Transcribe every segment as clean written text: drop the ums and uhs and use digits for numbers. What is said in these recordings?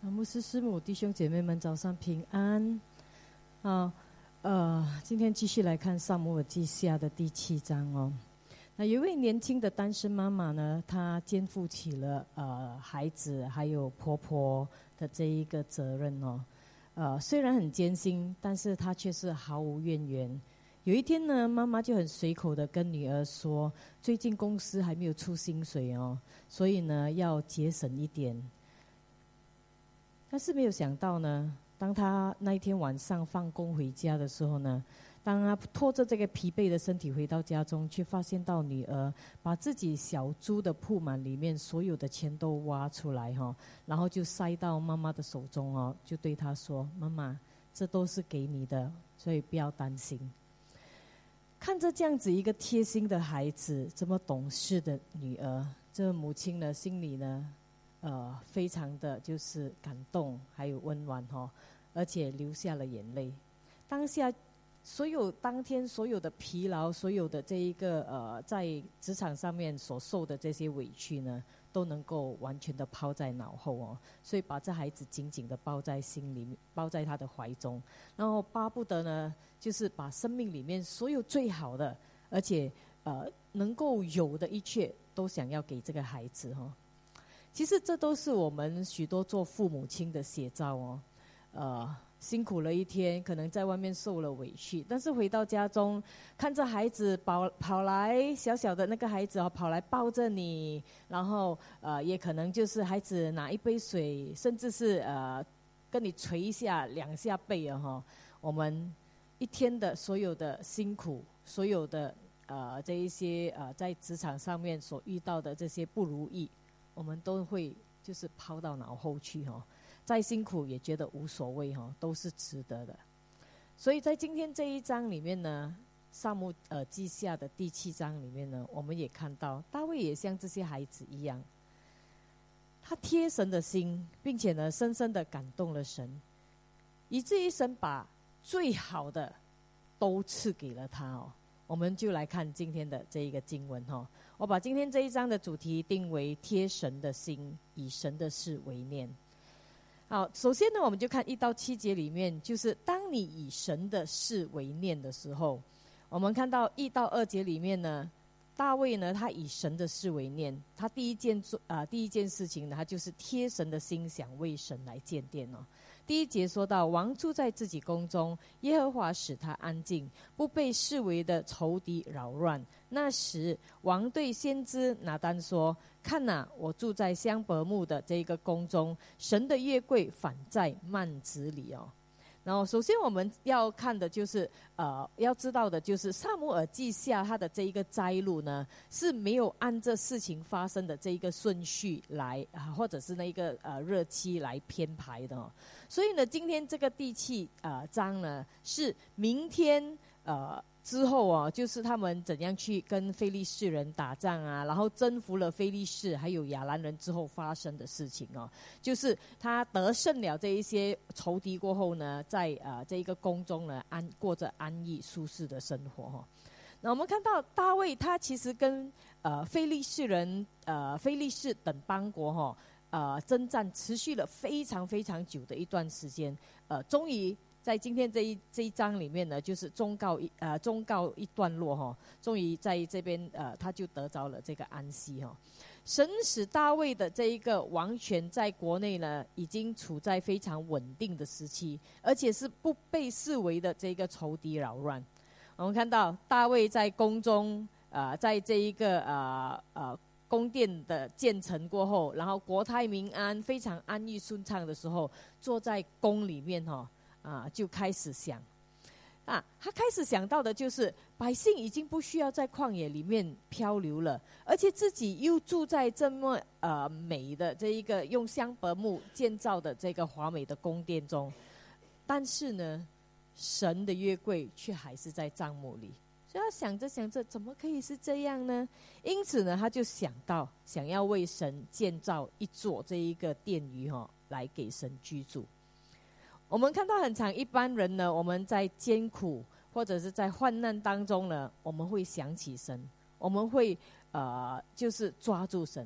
牧师师母弟兄姐妹们早上平安啊！今天继续来看撒母耳记下的第7章哦。那有一位年轻的单身妈妈呢，她肩负起了孩子还有婆婆的这一个责任哦。虽然很艰辛，但是她却是毫无怨言。有一天呢，妈妈就很随口的跟女儿说，最近公司还没有出薪水哦，所以呢要节省一点。但是没有想到呢，当他那一天晚上放工回家的时候呢，当他拖着这个疲惫的身体回到家中，却发现到女儿把自己小猪的铺满里面所有的钱都挖出来然后就塞到妈妈的手中就对她说：“妈妈，这都是给你的，所以不要担心。”看着这样子一个贴心的孩子，这么懂事的女儿，这母亲呢心里呢非常的就是感动，还有温暖而且流下了眼泪。当下当天所有的疲劳，所有的这一个在职场上面所受的这些委屈呢，都能够完全的抛在脑后所以把这孩子紧紧的抱在心里面，抱在他的怀中，然后巴不得呢，就是把生命里面所有最好的，而且能够有的一切，都想要给这个孩子其实这都是我们许多做父母亲的写照辛苦了一天，可能在外面受了委屈，但是回到家中，看着孩子跑来，小小的那个孩子跑来抱着你，然后也可能就是孩子拿一杯水，甚至是跟你捶一下2下背我们一天的所有的辛苦，所有的这一些在职场上面所遇到的这些不如意，我们都会就是抛到脑后去再辛苦也觉得无所谓都是值得的。所以在今天这一章里面呢，撒母耳记下的第7章里面呢，我们也看到大卫也像这些孩子一样，他贴神的心，并且呢深深的感动了神，以至于神把最好的都赐给了他我们就来看今天的这一个经文我把今天这一章的主题定为贴神的心，以神的事为念。好，首先呢，我们就看1到7节里面，就是当你以神的事为念的时候，我们看到1到2节里面呢，大卫呢，他以神的事为念，他第一件事情呢，他就是贴神的心，想为神来建殿第1节说到，王住在自己宫中，耶和华使他安静，不被四围的仇敌扰乱。那时王对先知拿单说：看哪，我住在香柏木的这个宫中，神的约柜反在幔子里然后首先我们要看的就是要知道的就是撒母耳记下他的这一个摘录呢，是没有按这事情发生的这一个顺序来或者是那一个日期来编排的所以呢，今天这个第7章呢，是明天之后就是他们怎样去跟非利士人打仗然后征服了非利士还有亚兰人之后发生的事情就是他得胜了这一些仇敌过后呢，在这一个宫中呢过着安逸舒适的生活那我们看到大卫他其实跟非利士人非利士等邦国征战持续了非常非常久的一段时间终于在今天这一章里面呢，就是忠告一段落终于在这边他就得着了这个安息神使大卫的这一个王权在国内呢，已经处在非常稳定的时期，而且是不被视为的这个仇敌扰乱。我们看到大卫在宫中在这一个宫殿的建成过后，然后国泰民安，非常安逸顺畅的时候，坐在宫里面就开始想他开始想到的就是百姓已经不需要在旷野里面漂流了，而且自己又住在这么美的这一个用香柏木建造的这个华美的宫殿中，但是呢，神的约柜却还是在帐幕里。所以他想着想着，怎么可以是这样呢？因此呢，他就想到想要为神建造一座这一个殿宇来给神居住。我们看到很常一般人呢，我们在艰苦或者是在患难当中呢，我们会想起神，我们会就是抓住神。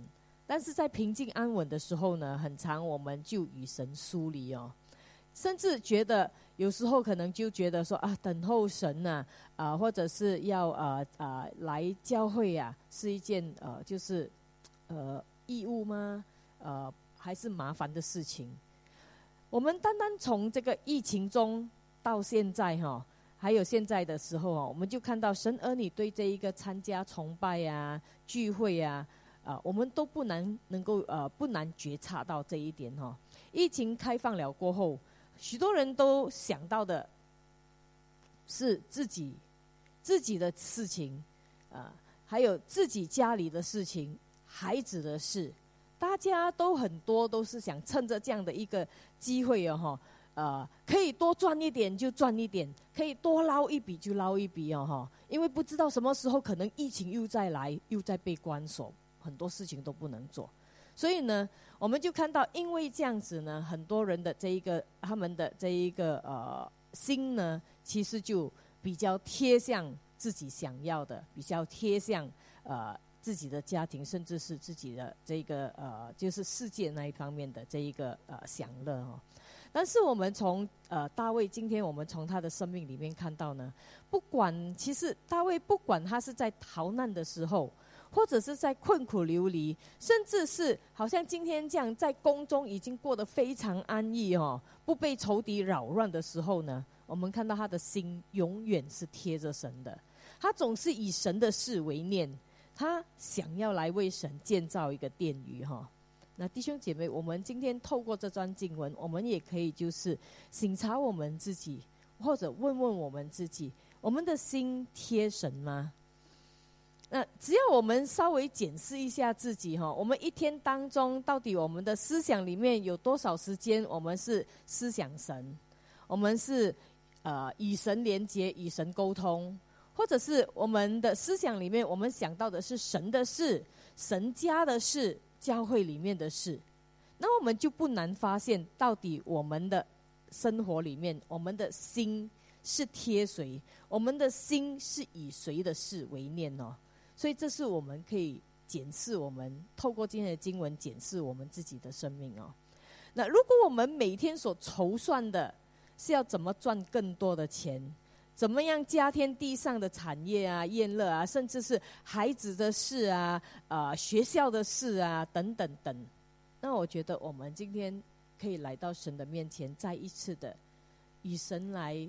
但是在平静安稳的时候呢，很常我们就与神疏离哦，甚至觉得有时候可能就觉得说啊，等候神呐，或者是要来教会啊，是一件就是义务吗？还是麻烦的事情？我们单单从这个疫情中到现在哈，还有现在的时候我们就看到神儿女对这一个参加崇拜啊、聚会啊，我们都不难觉察到这一点哈。疫情开放了过后，许多人都想到的是自己的事情，还有自己家里的事情、孩子的事。大家都很多都是想趁着这样的一个机会可以多赚一点就赚一点，可以多捞一笔就捞一笔因为不知道什么时候可能疫情又再来，又再被关锁，很多事情都不能做。所以呢，我们就看到，因为这样子呢，很多人的他们的这一个心呢，其实就比较贴向自己想要的，比较贴向自己的家庭，甚至是自己的这个就是世界那一方面的这一个享乐但是我们从大卫，今天我们从他的生命里面看到呢，其实大卫不管他是在逃难的时候，或者是在困苦流离，甚至是好像今天这样在宫中已经过得非常安逸不被仇敌扰乱的时候呢，我们看到他的心永远是贴着神的，他总是以神的事为念，他想要来为神建造一个殿宇那弟兄姐妹，我们今天透过这段经文，我们也可以就是省察我们自己，或者问问我们自己，我们的心贴神吗？那只要我们稍微检视一下自己我们一天当中到底我们的思想里面有多少时间我们是思想神，我们是与神连结、与神沟通，或者是我们的思想里面我们想到的是神的事、神家的事、教会里面的事，那我们就不难发现到底我们的生活里面，我们的心是贴谁，我们的心是以谁的事为念所以这是我们可以检视，我们透过今天的经文检视我们自己的生命那如果我们每天所筹算的是要怎么赚更多的钱，怎么样加添地上的产业啊、宴乐啊，甚至是孩子的事学校的事等等等，那我觉得我们今天可以来到神的面前，再一次的以神来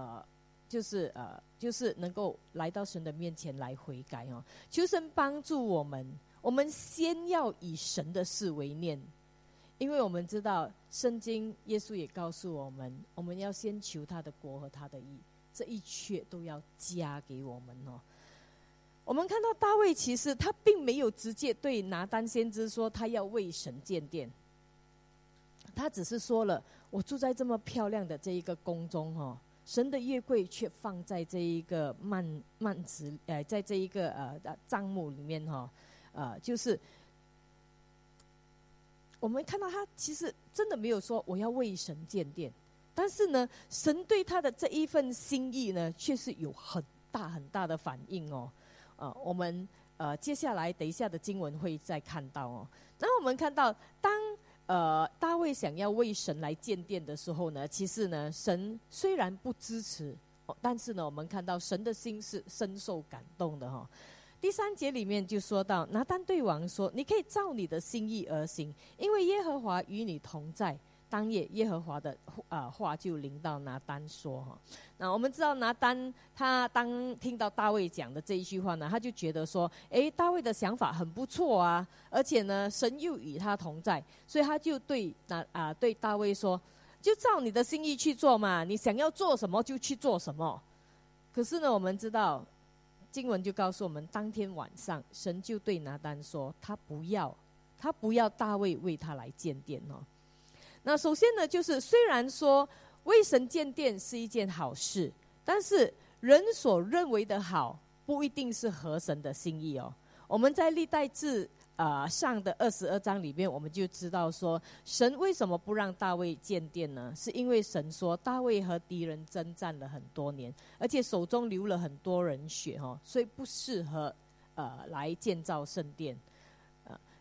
就是能够来到神的面前来悔改求神帮助我们，我们先要以神的事为念，因为我们知道圣经耶稣也告诉我们，我们要先求他的国和他的义，这一切都要加给我们我们看到大卫其实他并没有直接对拿单先知说他要为神建殿，他只是说了，我住在这么漂亮的这一个宫中神的约柜却放在这一个幔子在这一个帐幕里面就是我们看到他其实真的没有说我要为神建殿，但是呢，神对他的这一份心意呢，却是有很大很大的反应我们接下来等一下的经文会再看到那我们看到当大卫想要为神来建殿的时候呢，其实呢，神虽然不支持但是呢，我们看到神的心是深受感动的第3节里面就说到，拿单对王说，你可以照你的心意而行，因为耶和华与你同在。当夜耶和华的话就临到拿单说那我们知道拿单他当听到大卫讲的这一句话呢，他就觉得说大卫的想法很不错而且呢神又与他同在，所以他就对大卫说，就照你的心意去做嘛，你想要做什么就去做什么。可是呢，我们知道经文就告诉我们，当天晚上神就对拿单说，他不要大卫为他来建殿那首先呢，就是虽然说为神建殿是一件好事，但是人所认为的好不一定是合神的心意我们在历代志上的22章里面，我们就知道说，神为什么不让大卫建殿呢？是因为神说大卫和敌人征战了很多年，而且手中流了很多人血所以不适合来建造圣殿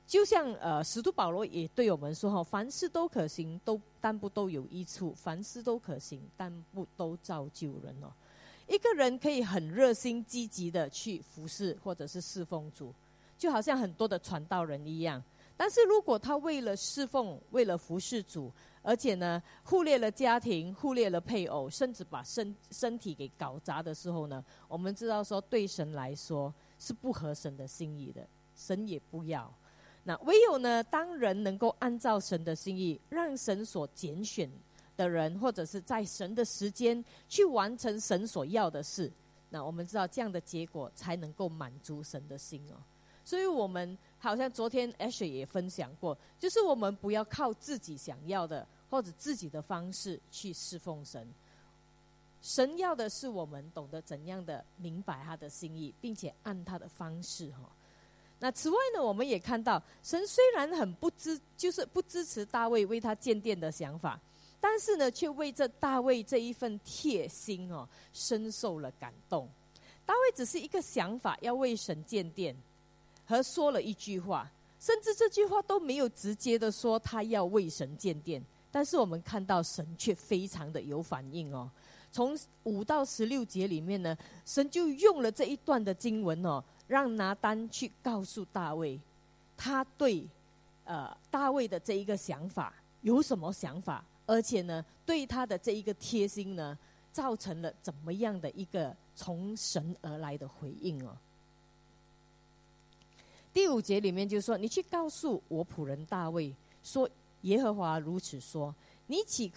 就像使徒保罗也对我们说凡事都可行，但不都有益处；凡事都可行，但不都造就人哦。一个人可以很热心积极的去服侍或者是侍奉主，就好像很多的传道人一样。但是如果他为了侍奉，为了服侍主，而且呢忽略了家庭，忽略了配偶，甚至把身体给搞砸的时候呢，我们知道说对神来说是不合神的心意的，神也不要。那唯有呢，当人能够按照神的心意，让神所拣选的人，或者是在神的时间去完成神所要的事，那我们知道这样的结果才能够满足神的心哦。所以我们好像昨天 Ashley 也分享过，就是我们不要靠自己想要的或者自己的方式去侍奉神。神要的是我们懂得怎样的明白他的心意，并且按他的方式那此外呢，我们也看到神虽然很不支持大卫为他建殿的想法，但是呢却为这大卫这一份贴心深受了感动。大卫只是一个想法要为神建殿，和说了一句话，甚至这句话都没有直接的说他要为神建殿，但是我们看到神却非常的有反应从5到16节里面呢，神就用了这一段的经文让拿单去告诉大卫，他对大卫的这一个想法有什么想法，而且呢对他的这一个贴心呢，造成了怎么样的一个从神而来的回应第5节里面就说，你去告诉我仆人大卫说，耶和华如此说，你岂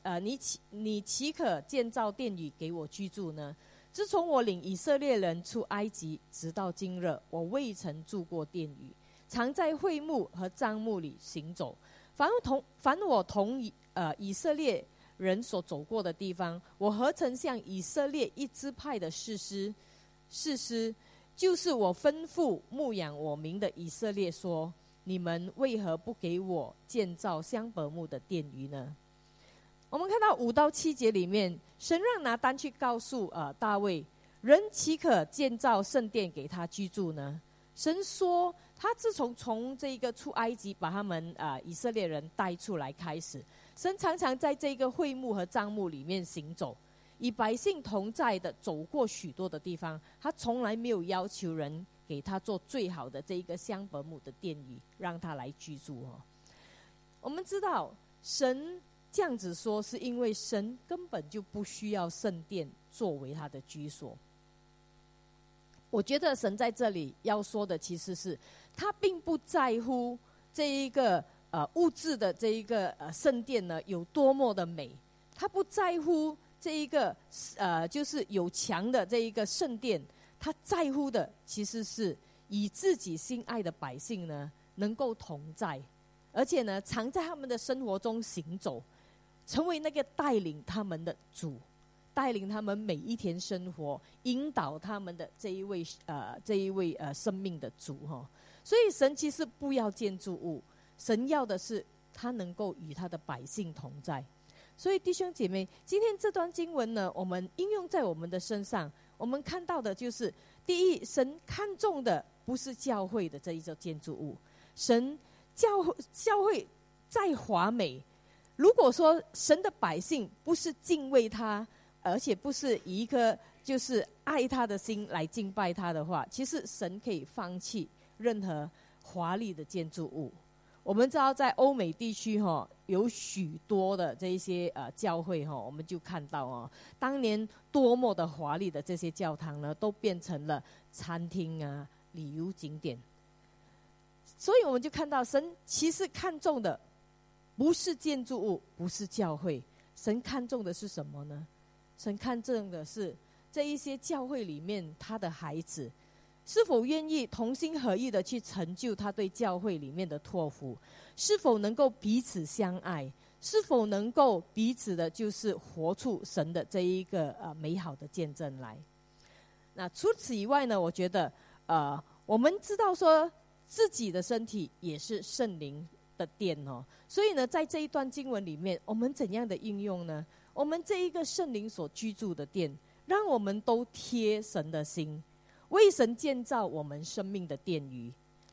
可建造殿宇给我居住呢？自从我领以色列人出埃及直到今日，我未曾住过殿宇，常在会幕和帐幕里行走。凡我同以色列人所走过的地方，我何曾向以色列一支派的士师，就是我吩咐牧养我民的以色列说，你们为何不给我建造香柏木的殿宇呢？我们看到5到7节里面，神让拿单去告诉大卫，人岂可建造圣殿给他居住呢？神说，他自从这个出埃及把他们以色列人带出来开始，神常常在这个会幕和帐幕里面行走，与百姓同在的走过许多的地方，他从来没有要求人给他做最好的这一个香柏木的殿宇让他来居住我们知道神这样子说，是因为神根本就不需要圣殿作为他的居所。我觉得神在这里要说的其实是，他并不在乎这一个物质的这一个圣殿呢有多么的美，他不在乎这一个就是有墙的这一个圣殿，他在乎的其实是以自己心爱的百姓呢能够同在，而且呢常在他们的生活中行走，成为那个带领他们的主，带领他们每一天生活，引导他们的这一位生命的主所以神其实不要建筑物，神要的是他能够与他的百姓同在。所以弟兄姐妹，今天这段经文呢，我们应用在我们的身上，我们看到的就是第一，神看重的不是教会的这一座建筑物，教会再华美，如果说神的百姓不是敬畏他，而且不是以一颗就是爱他的心来敬拜他的话，其实神可以放弃任何华丽的建筑物。我们知道在欧美地区有许多的这一些教会我们就看到当年多么的华丽的这些教堂呢，都变成了餐厅旅游景点。所以我们就看到神其实看重的不是建筑物，不是教会，神看重的是什么呢？神看重的是这一些教会里面他的孩子是否愿意同心合意的去成就他对教会里面的托付，是否能够彼此相爱，是否能够彼此的就是活出神的这一个美好的见证来。那除此以外呢，我觉得我们知道说自己的身体也是圣灵的殿所以呢在这一段经文里面，我们怎样的应用呢？我们这一个圣灵所居住的殿，让我们都贴神的心，为神建造我们生命的殿宇，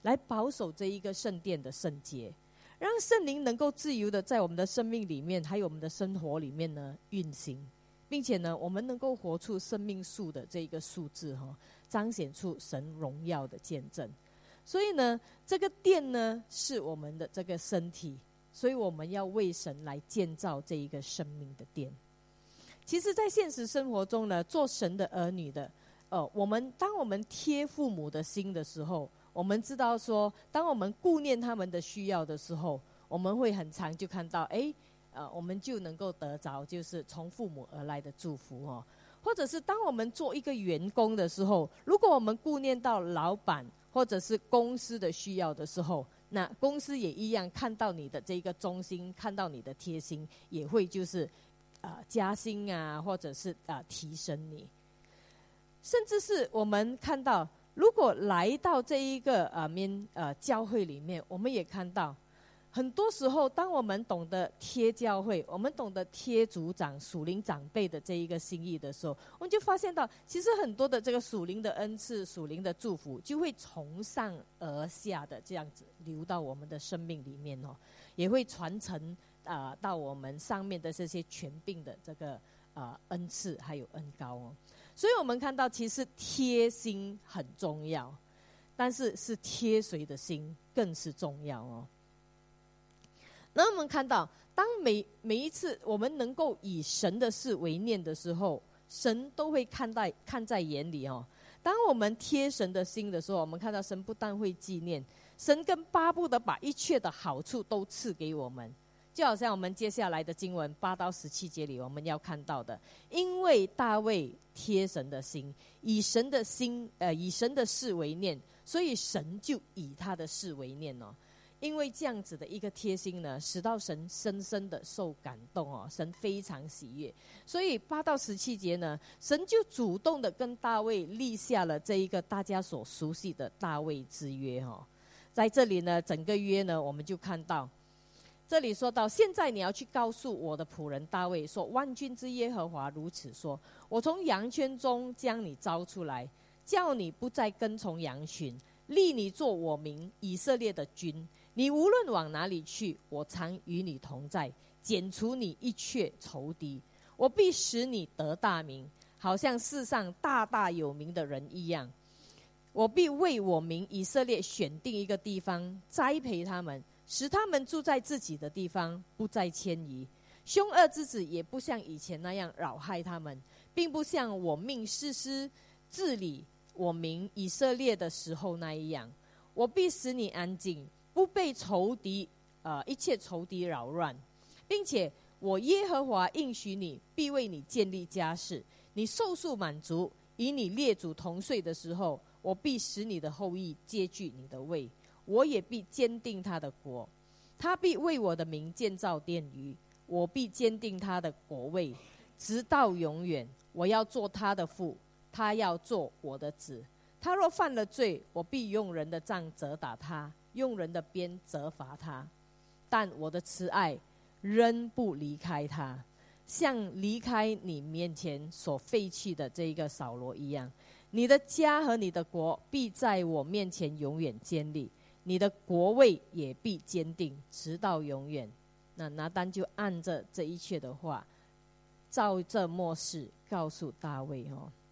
来保守这一个圣殿的圣洁，让圣灵能够自由的在我们的生命里面，还有我们的生活里面呢运行，并且呢，我们能够活出生命树的这一个数字彰显出神荣耀的见证。所以呢，这个殿呢是我们的这个身体，所以我们要为神来建造这一个生命的殿。其实在现实生活中呢，做神的儿女的当我们贴父母的心的时候，我们知道说，当我们顾念他们的需要的时候，我们会很常就看到我们就能够得着就是从父母而来的祝福或者是当我们做一个员工的时候，如果我们顾念到老板或者是公司的需要的时候，那公司也一样看到你的这个忠心，看到你的贴心，也会就是加薪啊，或者是提升你。甚至是我们看到，如果来到这一个教会里面，我们也看到很多时候，当我们懂得贴教会，我们懂得贴组长、属灵长辈的这一个心意的时候，我们就发现到，其实很多的这个属灵的恩赐、属灵的祝福，就会从上而下的这样子流到我们的生命里面也会传承到我们上面的这些权柄的这个恩赐还有恩膏所以我们看到，其实贴心很重要，但是贴谁的心更是重要那我们看到，当每一次我们能够以神的事为念的时候，神都会看在眼里当我们贴神的心的时候，我们看到神不但会纪念，神更巴不得把一切的好处都赐给我们。就好像我们接下来的经文8到17节里我们要看到的，因为大卫贴神的心，以神的事为念，所以神就以他的事为念因为这样子的一个贴心呢，使到神深深的受感动神非常喜悦。所以8到17节呢，神就主动的跟大卫立下了这一个大家所熟悉的大卫之约在这里呢，整个约呢，我们就看到这里说到，现在你要去告诉我的仆人大卫说，万军之耶和华如此说，我从羊圈中将你招出来，叫你不再跟从羊群，立你做我民以色列的君。你无论往哪里去，我常与你同在，剪除你一切仇敌。我必使你得大名，好像世上大大有名的人一样。我必为我民以色列选定一个地方，栽培他们，使他们住在自己的地方，不再迁移。凶恶之子也不像以前那样扰害他们，并不像我命士师治理我民以色列的时候那一样。我必使你安静，不被一切仇敌扰乱，并且我耶和华应许你，必为你建立家室。你寿数满足，与你列祖同睡的时候，我必使你的后裔接据你的位，我也必坚定他的国。他必为我的名建造殿宇，我必坚定他的国位，直到永远。我要做他的父，他要做我的子。他若犯了罪，我必用人的杖责打他，用人的鞭责罚他。但我的慈爱仍不离开他，像离开你面前所废弃的这一个扫罗一样。你的家和你的国必在我面前永远坚立，你的国位也必坚定，直到永远。那拿单就按着这一切的话，照这末世告诉大卫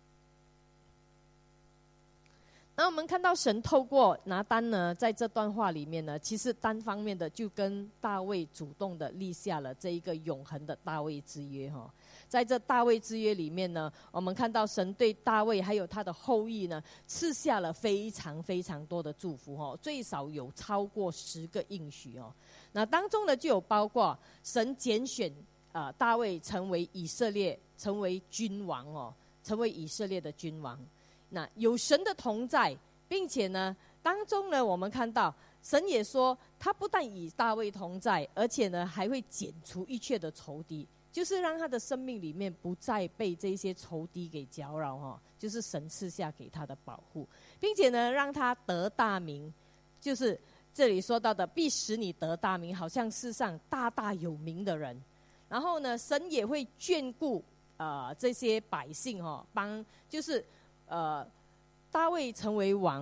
那我们看到神透过拿单呢，在这段话里面呢，其实单方面的就跟大卫主动的立下了这一个永恒的大卫之约在这大卫之约里面呢，我们看到神对大卫还有他的后裔呢，赐下了非常非常多的祝福最少有超过10个应许那当中呢，就有包括神拣选大卫成为以色列，成为君王成为以色列的君王。那有神的同在，并且呢，当中呢，我们看到神也说，他不但与大卫同在，而且呢，还会剪除一切的仇敌，就是让他的生命里面不再被这些仇敌给搅扰就是神赐下给他的保护，并且呢，让他得大名，就是这里说到的，必使你得大名，好像世上大大有名的人。然后呢，神也会眷顾这些百姓帮就是大卫成为王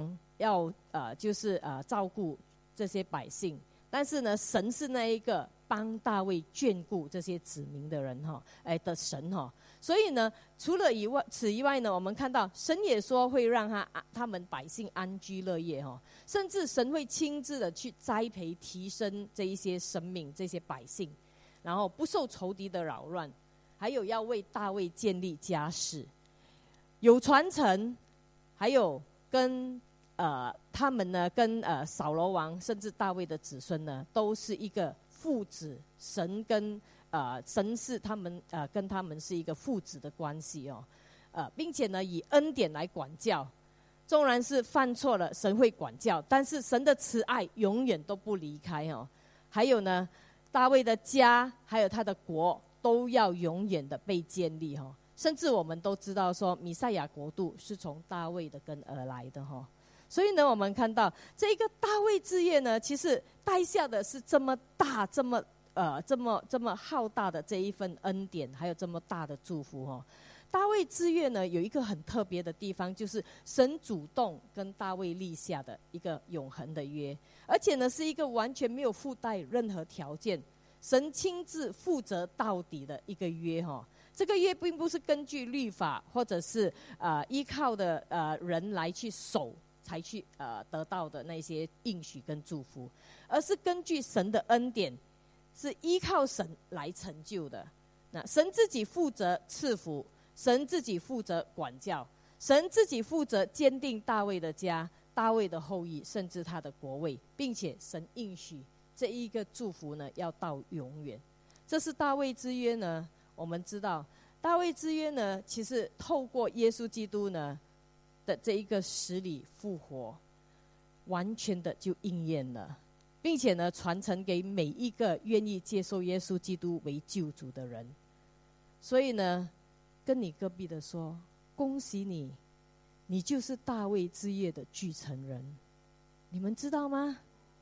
就是照顾这些百姓，但是呢，神是那一个帮大卫眷顾这些子民的人的神所以呢，除了此以外呢，我们看到神也说会让他们百姓安居乐业甚至神会亲自的去栽培提升这一些生命这些百姓，然后不受仇敌的扰乱，还有要为大卫建立家室，有传承，还有跟他们呢跟扫罗王甚至大卫的子孙呢都是一个父子，神是他们跟他们是一个父子的关系并且呢以恩典来管教，纵然是犯错了神会管教，但是神的慈爱永远都不离开还有呢大卫的家还有他的国都要永远的被建立甚至我们都知道说弥赛亚国度是从大卫的根而来的所以呢我们看到这个大卫之业呢，其实带下的是这么大这么浩大的这一份恩典，还有这么大的祝福大卫之约呢有一个很特别的地方，就是神主动跟大卫立下的一个永恒的约，而且呢是一个完全没有附带任何条件，神亲自负责到底的一个约这个约并不是根据律法或者是依靠的人来去守才去得到的那些应许跟祝福，而是根据神的恩典，是依靠神来成就的。那神自己负责赐福，神自己负责管教，神自己负责坚定大卫的家、大卫的后裔，甚至他的国位，并且神应许这一个祝福呢要到永远。这是大卫之约呢，我们知道大卫之约呢其实透过耶稣基督呢的这一个死里复活，完全的就应验了，并且呢传承给每一个愿意接受耶稣基督为救主的人。所以呢跟你隔壁的说，恭喜你，你就是大卫之业的继承人，你们知道吗？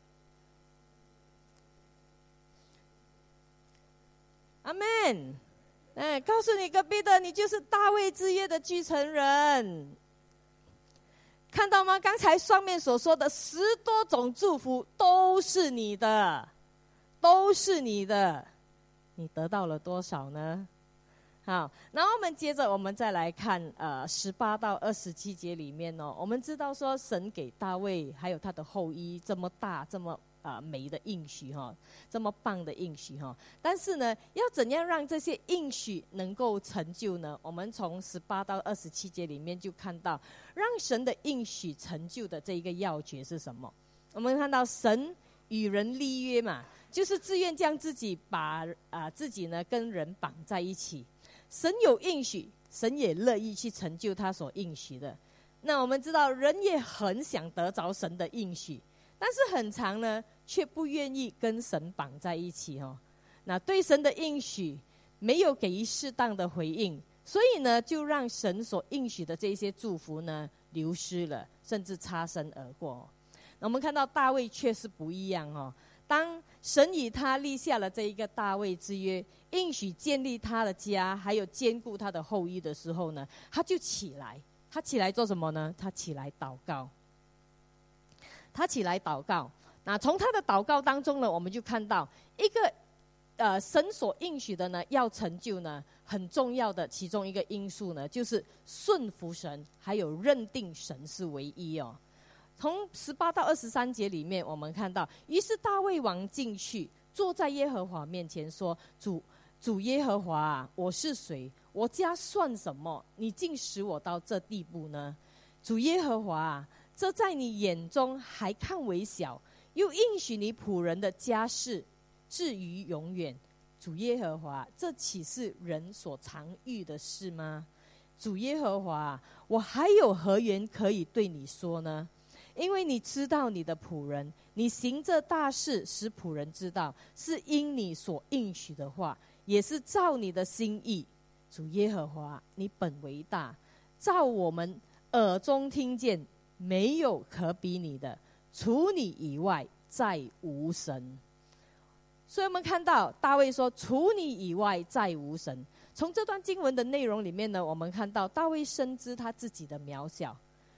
阿们。告诉你隔壁的，你就是大卫之业的继承人，看到吗？刚才上面所说的10多种祝福都是你的，都是你的，你得到了多少呢？好，然后我们接着我们再来看18到27节里面我们知道说神给大卫还有他的后裔这么大这么美的应许这么棒的应许但是呢要怎样让这些应许能够成就呢？我们从18到27节里面就看到让神的应许成就的这一个要诀是什么。我们看到神与人立约嘛，就是自愿将自己把自己呢跟人绑在一起。神有应许，神也乐意去成就他所应许的。那我们知道人也很想得着神的应许，但是很常呢却不愿意跟神绑在一起那对神的应许没有给予适当的回应，所以呢就让神所应许的这些祝福呢流失了，甚至擦身而过那我们看到大卫却是不一样当神与他立下了这一个大卫之约，应许建立他的家还有兼顾他的后裔的时候呢，他就起来。他起来做什么呢？他起来祷告。他起来祷告，那从他的祷告当中呢，我们就看到一个神所应许的呢要成就呢，很重要的其中一个因素呢，就是顺服神，还有认定神是唯一从18到23节里面，我们看到，于是大卫王进去，坐在耶和华面前说：主耶和华啊，我是谁？我家算什么？你竟使我到这地步呢？主耶和华啊，这在你眼中还看为小，又应许你仆人的家事至于永远。主耶和华，这岂是人所常遇的事吗？主耶和华，我还有何言可以对你说呢？因为你知道你的仆人，你行这大事使仆人知道，是因你所应许的话，也是照你的心意。主耶和华，你本为大，照我们耳中听见，没有可比你的，除你以外再无神。所以我们看到大卫说，除你以外再无神。从这段经文的内容里面呢，我们看到大卫深知他自己的渺小，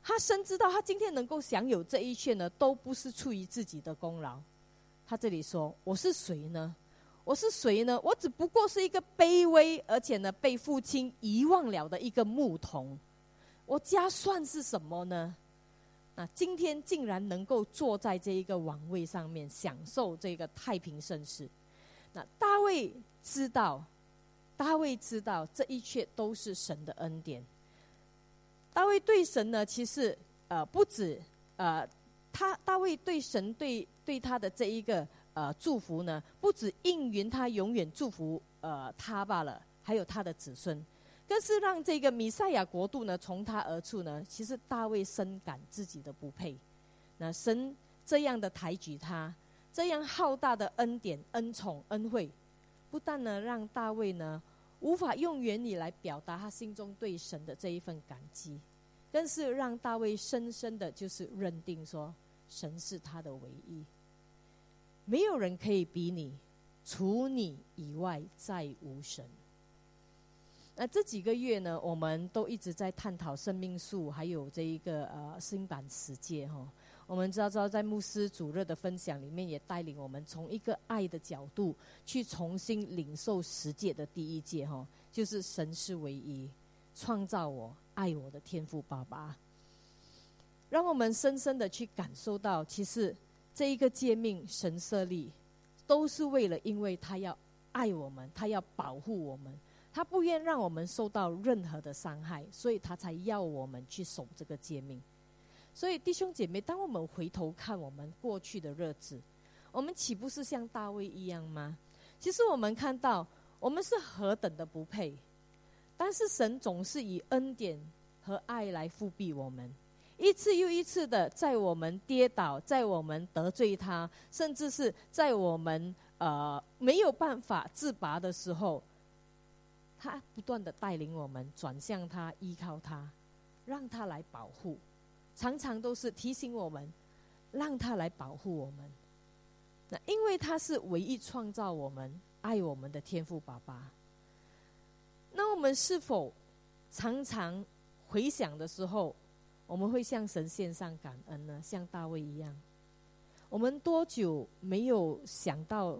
他深知道他今天能够享有这一切呢，都不是出于自己的功劳。他这里说：“我是谁呢？我是谁呢？我只不过是一个卑微，而且呢被父亲遗忘了的一个牧童。我家算是什么呢？那今天竟然能够坐在这一个王位上面，享受这个太平盛世。那大卫知道这一切都是神的恩典。大卫对神呢，其实不止大卫对神对他的这一个祝福呢，不止应允他永远祝福他罢了，还有他的子孙，更是让这个弥赛亚国度呢从他而出呢。其实大卫深感自己的不配，那神这样的抬举他，这样浩大的恩典、恩宠、恩惠，不但呢让大卫呢无法用言语来表达他心中对神的这一份感激，更是让大卫深深的就是认定说，神是他的唯一，没有人可以比你，除你以外再无神。那这几个月呢，我们都一直在探讨生命树，还有这一个新版十诫哈。我们知道在牧师主日的分享里面，也带领我们从一个爱的角度去重新领受十诫的第一诫哈，就是神是唯一，创造我、爱我的天父爸爸。让我们深深的去感受到，其实这一个诫命神设立，都是为了因为他要爱我们，他要保护我们，他不愿让我们受到任何的伤害，所以他才要我们去守这个诫命。所以弟兄姐妹，当我们回头看我们过去的日子，我们岂不是像大卫一样吗？其实我们看到我们是何等的不配，但是神总是以恩典和爱来复庇我们，一次又一次的在我们跌倒，在我们得罪他，甚至是在我们没有办法自拔的时候，他不断的带领我们转向他，依靠他，让他来保护，常常都是提醒我们，让他来保护我们。那因为他是唯一创造我们、爱我们的天父爸爸。那我们是否常常回想的时候，我们会向神献上感恩呢？像大卫一样，我们多久没有想到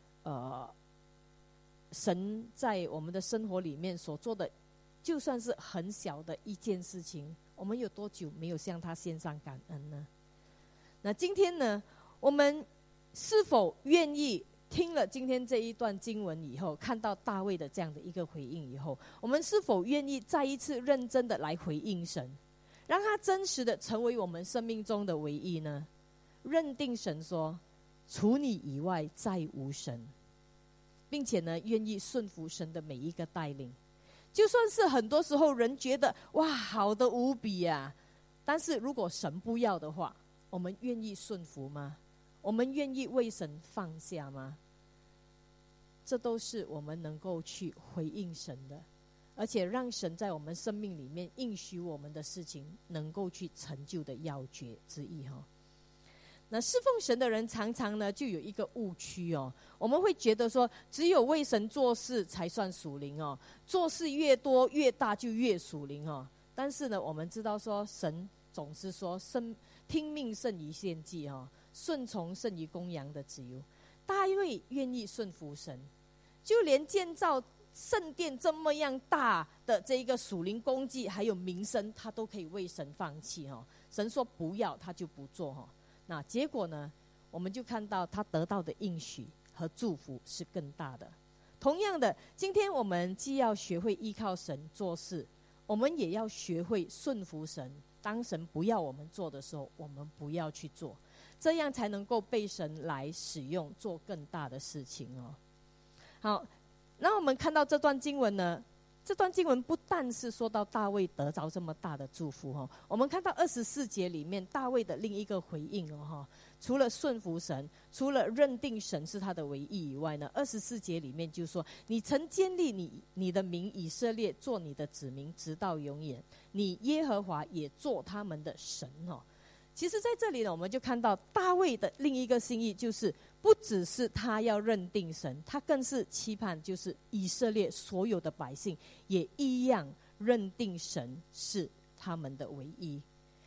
神在我们的生活里面所做的，就算是很小的一件事情，我们有多久没有向他献上感恩呢？那今天呢，我们是否愿意听了今天这一段经文以后，看到大卫的这样的一个回应以后，我们是否愿意再一次认真的来回应神，让他真实的成为我们生命中的唯一呢？认定神说，除你以外再无神，并且呢，愿意顺服神的每一个带领。就算是很多时候人觉得哇好的无比啊，但是如果神不要的话，我们愿意顺服吗？我们愿意为神放下吗？这都是我们能够去回应神的，而且让神在我们生命里面应许我们的事情能够去成就的要诀之一哈。那侍奉神的人常常呢就有一个误区哦，我们会觉得说只有为神做事才算属灵哦，做事越多越大就越属灵哦。但是呢，我们知道说神总是说听命胜于献祭哦，顺从胜于公羊的自由。大卫愿意顺服神，就连建造圣殿这么样大的这一个属灵功绩还有名声，他都可以为神放弃哦。神说不要，他就不做哦。那结果呢，我们就看到他得到的应许和祝福是更大的。同样的，今天我们既要学会依靠神做事，我们也要学会顺服神。当神不要我们做的时候，我们不要去做，这样才能够被神来使用，做更大的事情哦。好，那我们看到这段经文呢，这段经文不但是说到大卫得着这么大的祝福哦，我们看到24节里面大卫的另一个回应哦，除了顺服神，除了认定神是他的唯一以外呢，24节里面就说，你曾建立你的名以色列做你的子民直到永远，你耶和华也做他们的神哦。其实在这里呢，我们就看到大卫的另一个心意，就是不只是他要认定神，他更是期盼就是以色列所有的百姓也一样认定神是他们的唯一。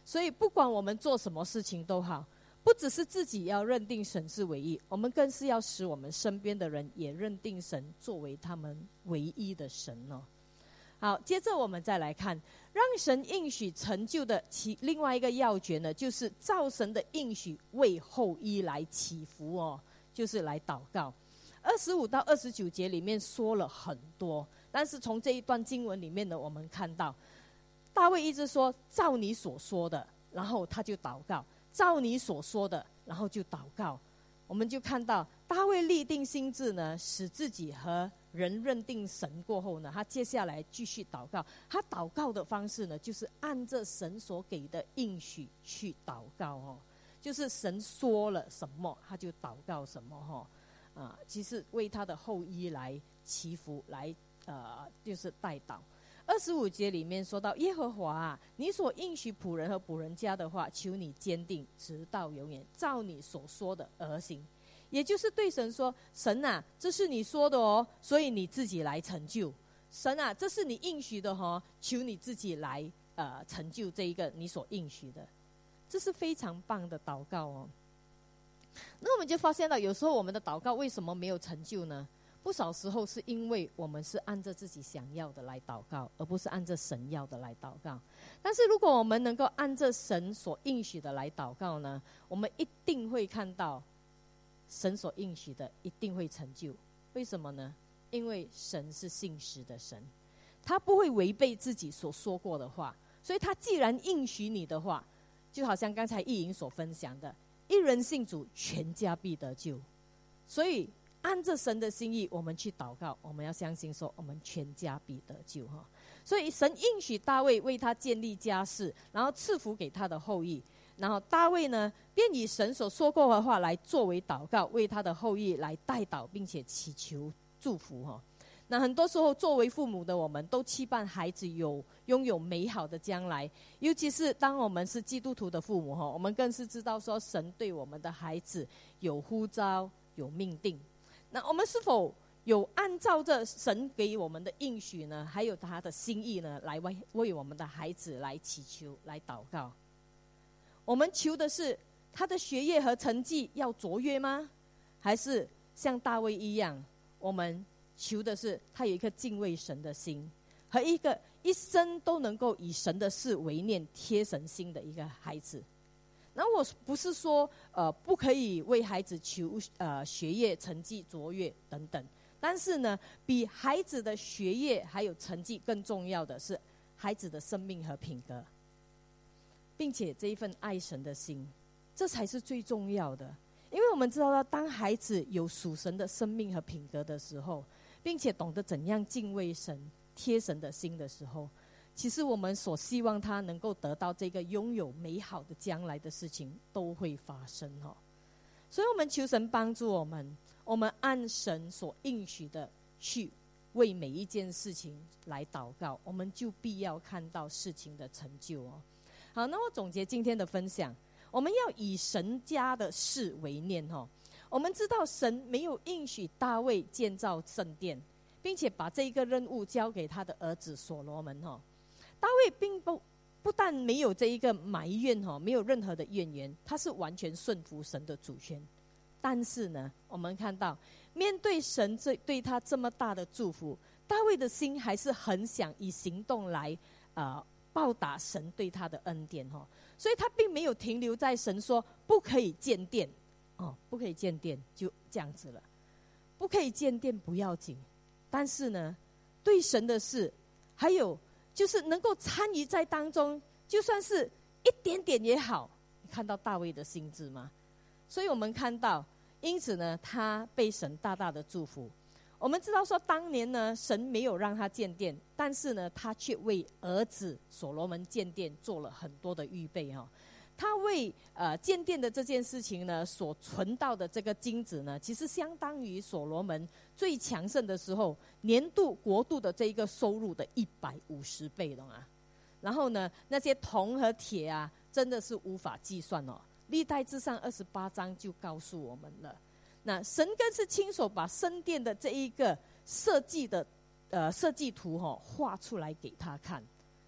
所以不管我们做什么事情都好，不只是自己要认定神是唯一，我们更是要使我们身边的人也认定神作为他们唯一的神哦。好，接着我们再来看，让神应许成就的另外一个要诀呢，就是照神的应许为后裔来祈福哦，就是来祷告。25到29节里面说了很多，但是从这一段经文里面呢，我们看到大卫一直说照你所说的，然后他就祷告，照你所说的，然后就祷告。我们就看到大卫立定心志呢，使自己和人认定神过后呢，他接下来继续祷告。他祷告的方式呢，就是按着神所给的应许去祷告哦，就是神说了什么他就祷告什么哦。其实为他的后裔来祈福，来就是代祷。25节里面说到，耶和华啊，你所应许仆人和仆人家的话，求你坚定直到永远，照你所说的而行。也就是对神说，神啊，这是你说的哦，所以你自己来成就。神啊，这是你应许的哦，求你自己来成就这一个你所应许的。这是非常棒的祷告哦。那我们就发现到，有时候我们的祷告为什么没有成就呢？不少时候是因为我们是按着自己想要的来祷告，而不是按着神要的来祷告。但是如果我们能够按着神所应许的来祷告呢，我们一定会看到神所应许的一定会成就。为什么呢？因为神是信实的神，他不会违背自己所说过的话，所以他既然应许你的话，就好像刚才易莹所分享的，一人信主，全家必得救。所以按着神的心意我们去祷告，我们要相信说我们全家必得救。所以神应许大卫为他建立家室，然后赐福给他的后裔，然后大卫呢便以神所说过的话来作为祷告，为他的后裔来代祷，并且祈求祝福。那很多时候作为父母的我们都期盼孩子拥有美好的将来，尤其是当我们是基督徒的父母，我们更是知道说神对我们的孩子有呼召有命定。那我们是否有按照着神给我们的应许呢，还有他的心意呢，来为我们的孩子来祈求来祷告？我们求的是他的学业和成绩要卓越吗？还是像大卫一样，我们求的是他有一颗敬畏神的心，和一个一生都能够以神的事为念、贴神心的一个孩子？那我不是说不可以为孩子求学业成绩卓越等等，但是呢，比孩子的学业还有成绩更重要的是孩子的生命和品格，并且这一份爱神的心，这才是最重要的。因为我们知道，当孩子有属神的生命和品格的时候，并且懂得怎样敬畏神、贴神的心的时候，其实我们所希望他能够得到这个拥有美好的将来的事情都会发生。所以我们求神帮助我们按神所应许的去为每一件事情来祷告，我们就必要看到事情的成就。好，那我总结今天的分享，我们要以神家的事为念。我们知道神没有应许大卫建造圣殿，并且把这一个任务交给他的儿子所罗门。大卫并不但没有这一个埋怨，没有任何的怨言，他是完全顺服神的主权。但是呢，我们看到面对神对他这么大的祝福，大卫的心还是很想以行动来报答神对他的恩典。所以他并没有停留在神说不可以建殿，不可以建殿就这样子了，不可以建殿不要紧，但是呢，对神的事还有就是能够参与在当中，就算是一点点也好。你看到大卫的心志吗？所以我们看到，因此呢，他被神大大的祝福。我们知道说，当年呢，神没有让他建殿，但是呢，他却为儿子所罗门建殿做了很多的预备。他为建殿的这件事情呢，所存到的这个金子呢，其实相当于所罗门最强盛的时候年度国度的这一个收入的150倍了。然后呢，那些铜和铁啊，真的是无法计算。历代志上28章就告诉我们了。那神更是亲手把圣殿的这一个设计图画出来给他看。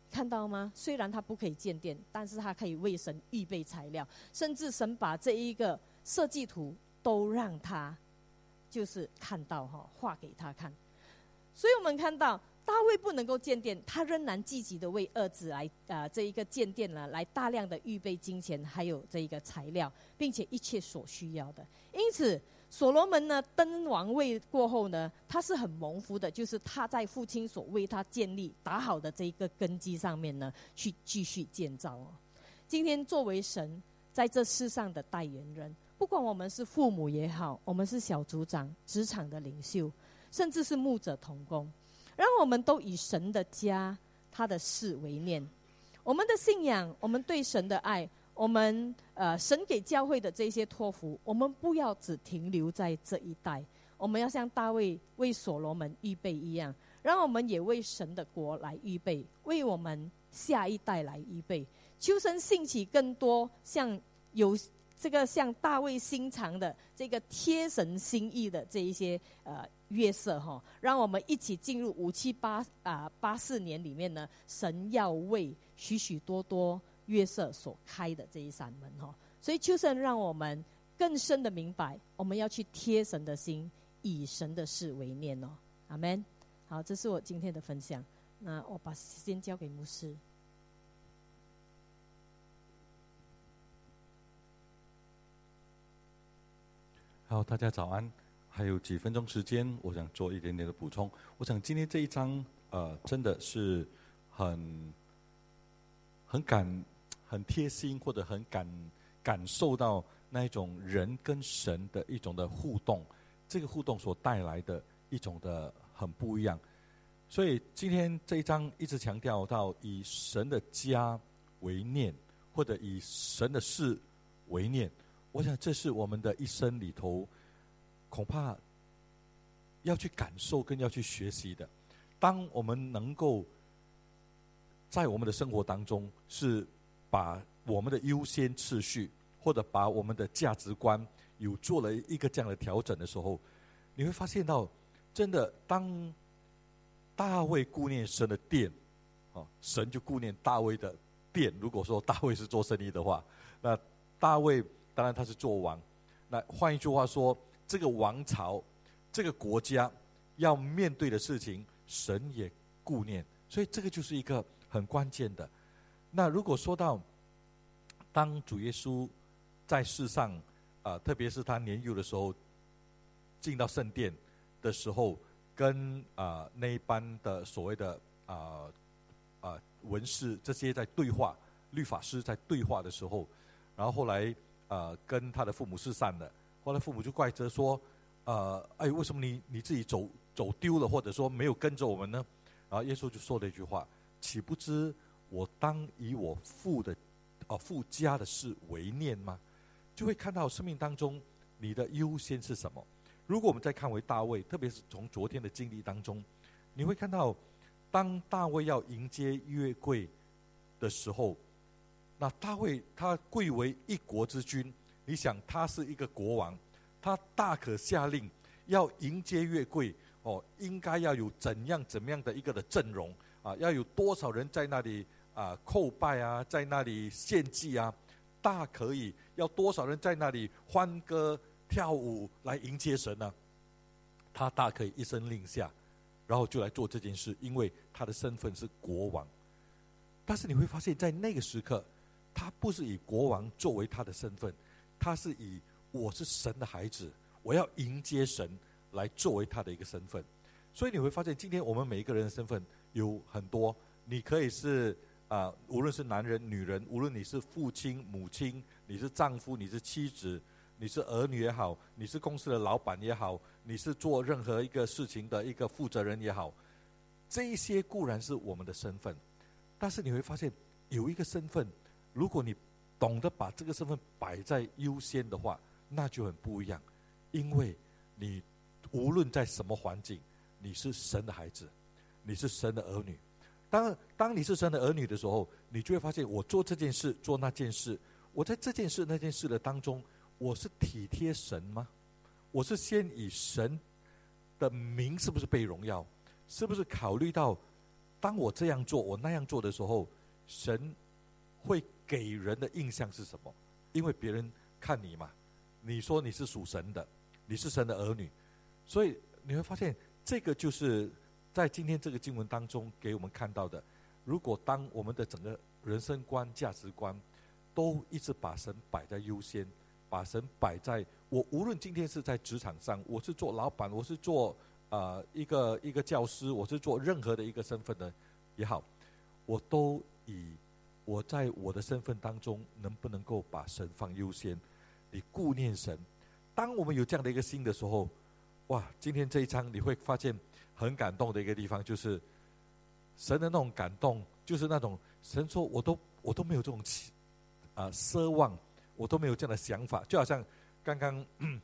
看到吗？虽然他不可以建殿，但是他可以为神预备材料，甚至神把这一个设计图都让他就是看到画给他看。所以我们看到大卫不能够建殿，他仍然积极的为儿子来这一个建殿呢，来大量的预备金钱还有这一个材料，并且一切所需要的。因此所罗门呢登王位过后呢，他是很蒙福的，就是他在父亲所为他建立打好的这一个根基上面呢，去继续建造。今天作为神在这世上的代言人，不管我们是父母也好，我们是小组长、职场的领袖，甚至是牧者同工，让我们都以神的家他的事为念。我们的信仰，我们对神的爱，我们神给教会的这些托付，我们不要只停留在这一代，我们要像大卫为所罗门预备一样，让我们也为神的国来预备，为我们下一代来预备。求神兴起更多像有这个像大卫心肠的这个贴神心意的这一些约瑟让我们一起进入5784年里面呢，神要为许许多多约瑟所开的这一扇门所以求神让我们更深的明白，我们要去贴神的心，以神的事为念阿们。好，这是我今天的分享。那我把时间交给牧师。 好，大家早安。还有几分钟时间，我想做一点点的补充。我想今天这一章真的是很贴心，或者很感受到那一种人跟神的一种的互动，这个互动所带来的一种的很不一样。所以今天这一章一直强调到以神的家为念，或者以神的事为念。我想这是我们的一生里头恐怕要去感受跟要去学习的。当我们能够在我们的生活当中是把我们的优先次序，或者把我们的价值观有做了一个这样的调整的时候，你会发现到真的当大卫顾念神的殿，神就顾念大卫的殿。如果说大卫是做生意的话，那大卫当然他是做王，那换一句话说，这个王朝这个国家要面对的事情，神也顾念。所以这个就是一个很关键的。那如果说到当主耶稣在世上特别是他年幼的时候进到圣殿的时候，跟那一班的所谓的文士这些在对话，律法师在对话的时候，然后后来跟他的父母失散了，后来父母就怪责说为什么你自己走丢了，或者说没有跟着我们呢？然后耶稣就说了一句话，岂不知我当以我父家的事为念吗？就会看到生命当中你的优先是什么。如果我们再看回大卫，特别是从昨天的经历当中，你会看到当大卫要迎接约柜的时候，那大卫他贵为一国之君，你想他是一个国王，他大可下令要迎接约柜应该要有怎么样的一个的阵容要有多少人在那里叩拜在那里献祭大可以要多少人在那里欢歌跳舞来迎接神呢？他大可以一声令下，然后就来做这件事，因为他的身份是国王。但是你会发现在那个时刻，他不是以国王作为他的身份，他是以我是神的孩子，我要迎接神来作为他的一个身份。所以你会发现今天我们每一个人的身份有很多，你可以是无论是男人女人，无论你是父亲母亲，你是丈夫，你是妻子，你是儿女也好，你是公司的老板也好，你是做任何一个事情的一个负责人也好，这一些固然是我们的身份，但是你会发现有一个身份，如果你懂得把这个身份摆在优先的话，那就很不一样。因为你无论在什么环境，你是神的孩子，你是神的儿女。当你是神的儿女的时候，你就会发现我做这件事做那件事，我在这件事那件事的当中，我是体贴神吗？我是先以神的名是不是被荣耀，是不是考虑到当我这样做，我那样做的时候，神会给人的印象是什么？因为别人看你嘛，你说你是属神的，你是神的儿女，所以你会发现，这个就是在今天这个经文当中给我们看到的。如果当我们的整个人生观、价值观都一直把神摆在优先，把神摆在我无论今天是在职场上，我是做老板，我是做一个教师，我是做任何的一个身份的也好，我都以我在我的身份当中能不能够把神放优先，你顾念神。当我们有这样的一个心的时候，哇，今天这一章你会发现很感动的一个地方，就是神的那种感动，就是那种神说我都没有这种奢望，我都没有这样的想法，就好像刚刚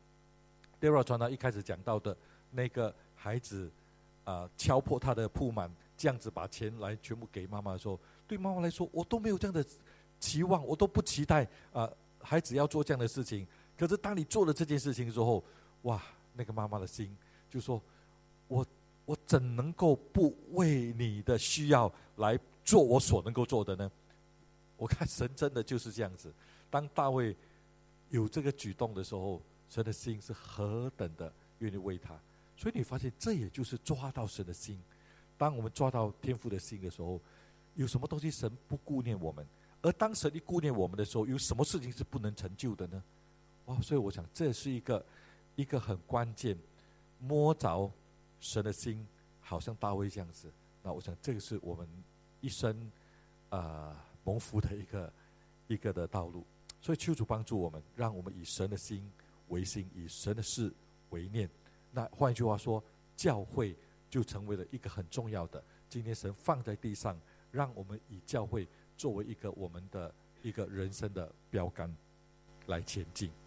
Dara 传道一开始讲到的那个孩子敲破他的铺满，这样子把钱来全部给妈妈的时候，对妈妈来说，我都没有这样的期望，我都不期待孩子要做这样的事情。可是当你做了这件事情之后，哇，那个妈妈的心就说，我怎能够不为你的需要来做我所能够做的呢？我看神真的就是这样子。当大卫有这个举动的时候，神的心是何等的愿意为他。所以你发现这也就是抓到神的心。当我们抓到天父的心的时候，有什么东西神不顾念我们？而当神一顾念我们的时候，有什么事情是不能成就的呢？哇！所以我想这是一个很关键，摸着神的心，好像大卫这样子。那我想这个是我们一生蒙福的一个的道路。所以求主帮助我们，让我们以神的心为心，以神的事为念。那换一句话说，教会就成为了一个很重要的，今天神放在地上，让我们以教会作为一个我们的一个人生的标杆来前进。